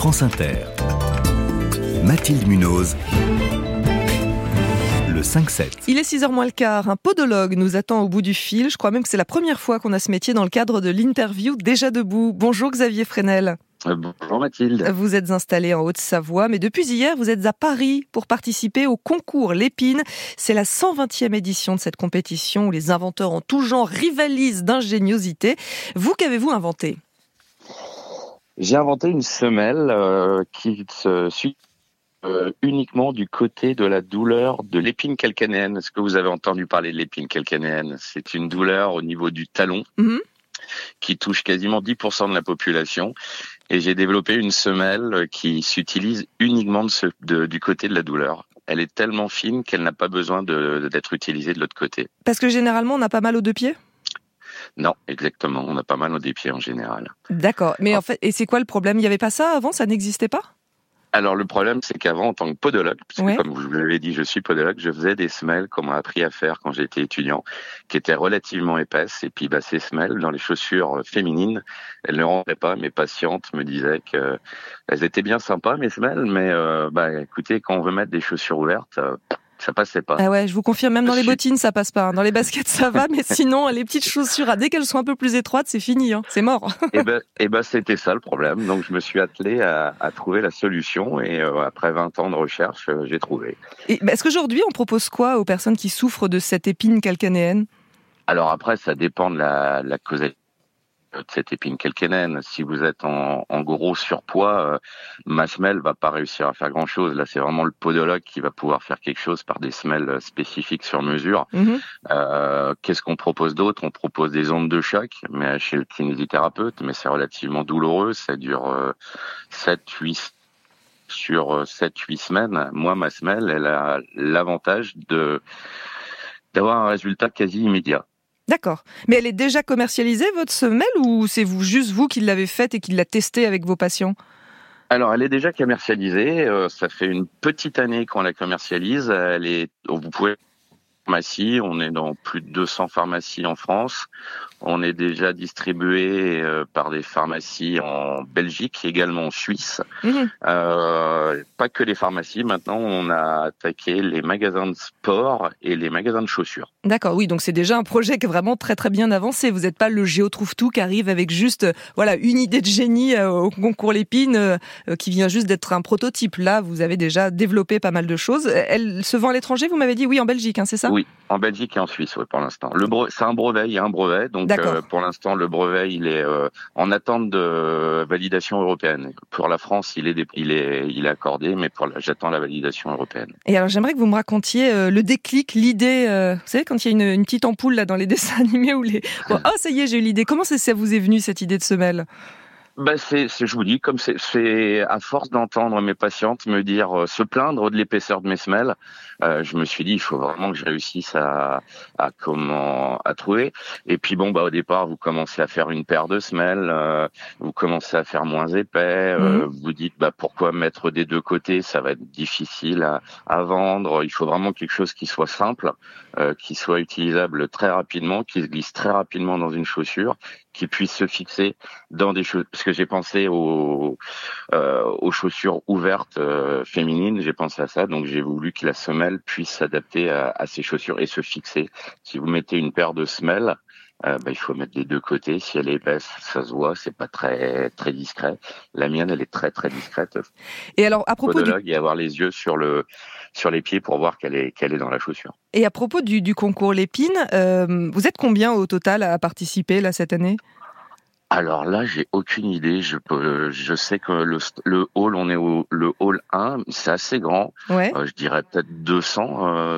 France Inter. Mathilde Munoz. Le 5-7. Il est 6h moins le quart. Un podologue nous attend au bout du fil. Je crois même que c'est la première fois qu'on a ce métier dans le cadre de l'interview Déjà debout. Bonjour Xavier Fresnel. Bonjour Mathilde. Vous êtes installé en Haute-Savoie, mais depuis hier, vous êtes à Paris pour participer au concours Lépine. C'est la 120e édition de cette compétition où les inventeurs en tout genre rivalisent d'ingéniosité. Vous, qu'avez-vous inventé ? J'ai inventé une semelle qui se suit uniquement du côté de la douleur de l'épine calcanéenne. Est-ce que vous avez entendu parler de l'épine calcanéenne ? C'est une douleur au niveau du talon qui touche quasiment 10% de la population. Et j'ai développé une semelle qui s'utilise uniquement du côté de la douleur. Elle est tellement fine qu'elle n'a pas besoin d'être utilisée de l'autre côté. Parce que généralement, on a pas mal aux deux pieds ? Non, exactement. On a pas mal aux deux pieds en général. D'accord. Mais en fait, et c'est quoi le problème ? Il n'y avait pas ça avant ? Ça n'existait pas ? Alors le problème, c'est qu'avant, en tant que podologue, parce que comme je vous l'avais dit, je suis podologue, je faisais des semelles qu'on m'a appris à faire quand j'étais étudiant, qui étaient relativement épaisses. Et puis ces semelles, dans les chaussures féminines, elles ne rentraient pas. Mes patientes me disaient que elles étaient bien sympas, mes semelles, mais écoutez, quand on veut mettre des chaussures ouvertes, ça passait pas. Ah ouais, je vous confirme, même dans les bottines, ça passe pas. Dans les baskets, ça va, mais sinon, les petites chaussures, dès qu'elles sont un peu plus étroites, c'est fini, c'est mort. Et c'était ça le problème. Donc, je me suis attelé à trouver la solution et après 20 ans de recherche, j'ai trouvé. Et est-ce qu'aujourd'hui, on propose quoi aux personnes qui souffrent de cette épine calcanéenne ? Alors après, ça dépend de la causalité de cette épine calcanéenne. Si vous êtes en gros surpoids, ma semelle va pas réussir à faire grand chose. Là, c'est vraiment le podologue qui va pouvoir faire quelque chose par des semelles spécifiques sur mesure. Qu'est-ce qu'on propose d'autre ? On propose des ondes de choc, mais chez le kinésithérapeute, mais c'est relativement douloureux. Ça dure 7-8 semaines. Moi, ma semelle, elle a l'avantage d'avoir un résultat quasi immédiat. D'accord. Mais elle est déjà commercialisée, votre semelle, ou c'est juste vous qui l'avez faite et qui l'a testée avec vos patients ? Alors, elle est déjà commercialisée. Ça fait une petite année qu'on la commercialise. Vous pouvez pharmacie, on est dans plus de 200 pharmacies en France. On est déjà distribué par des pharmacies en Belgique, également en Suisse. Pas que les pharmacies, maintenant on a attaqué les magasins de sport et les magasins de chaussures. D'accord, oui, donc c'est déjà un projet qui est vraiment très très bien avancé. Vous n'êtes pas le Géo trouve-tout qui arrive avec juste une idée de génie au concours Lépine qui vient juste d'être un prototype. Là, vous avez déjà développé pas mal de choses. Elle se vend à l'étranger, vous m'avez dit ? Oui, en Belgique, c'est ça ? Oui, en Belgique et en Suisse, pour l'instant. C'est un brevet, il y a un brevet, donc pour l'instant le brevet il est en attente de validation européenne. Pour la France, il est accordé, mais j'attends la validation européenne. Et alors j'aimerais que vous me racontiez le déclic, l'idée. Vous savez quand il y a une petite ampoule là dans les dessins animés où ça y est, j'ai eu l'idée. Comment ça vous est venu cette idée de semelle ? Je vous dis, comme c'est à force d'entendre mes patientes me dire, se plaindre de l'épaisseur de mes semelles, je me suis dit, il faut vraiment que je réussisse à trouver. Et puis au départ, vous commencez à faire une paire de semelles, vous commencez à faire moins épais, vous dites, pourquoi mettre des deux côtés, ça va être difficile à vendre. Il faut vraiment quelque chose qui soit simple, qui soit utilisable très rapidement, qui se glisse très rapidement dans une chaussure, qui puisse se fixer dans des choses. Parce que j'ai pensé aux chaussures ouvertes féminines, j'ai pensé à ça, donc j'ai voulu que la semelle puisse s'adapter à ces chaussures et se fixer. Si vous mettez une paire de semelles, il faut mettre les deux côtés. Si elle est épaisse, ça se voit, c'est pas très très discret. La mienne, elle est très très discrète. Et alors, à propos et avoir les yeux sur les pieds pour voir qu'elle est dans la chaussure. Et à propos du concours Lépine, vous êtes combien au total à participer là cette année ? Alors là, j'ai aucune idée. Je sais que le hall, on est le hall 1, c'est assez grand. Ouais. Je dirais peut-être 200.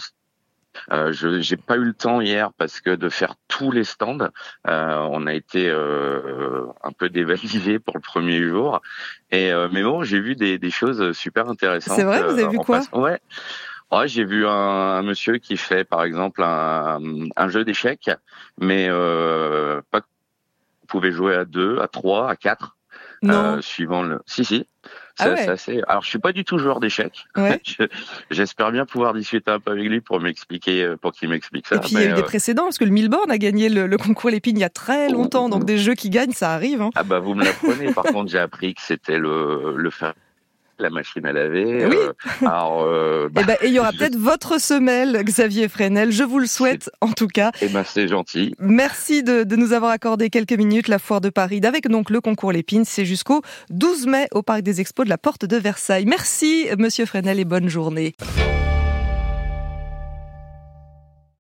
J'ai pas eu le temps hier parce que de faire tous les stands, on a été un peu dévalisé pour le premier jour. Mais bon, j'ai vu des choses super intéressantes. C'est vrai, vous avez vu quoi ? Ouais. Ouais, j'ai vu un monsieur qui fait par exemple un jeu d'échecs, mais pas. Vous pouvez jouer à 2, à 3, à 4. Non. Suivant le. Si. Ah ouais. C'est assez. Alors, je suis pas du tout joueur d'échecs. Ouais. J'espère bien pouvoir discuter un peu avec lui pour qu'il m'explique ça. Et puis il y a eu des précédents, parce que le Milborn a gagné le concours Lépine il y a très longtemps, donc des jeux qui gagnent, ça arrive. Hein. Ah bah vous me l'apprenez. Par contre, j'ai appris que c'était le fer, la machine à laver. Oui. Et il y aura peut-être votre semelle, Xavier Fresnel. Je vous le souhaite, en tout cas. Eh ben, c'est gentil. Merci de nous avoir accordé quelques minutes. La foire de Paris, avec donc le concours Lépine, c'est jusqu'au 12 mai au Parc des Expos de la Porte de Versailles. Merci, monsieur Fresnel, et bonne journée.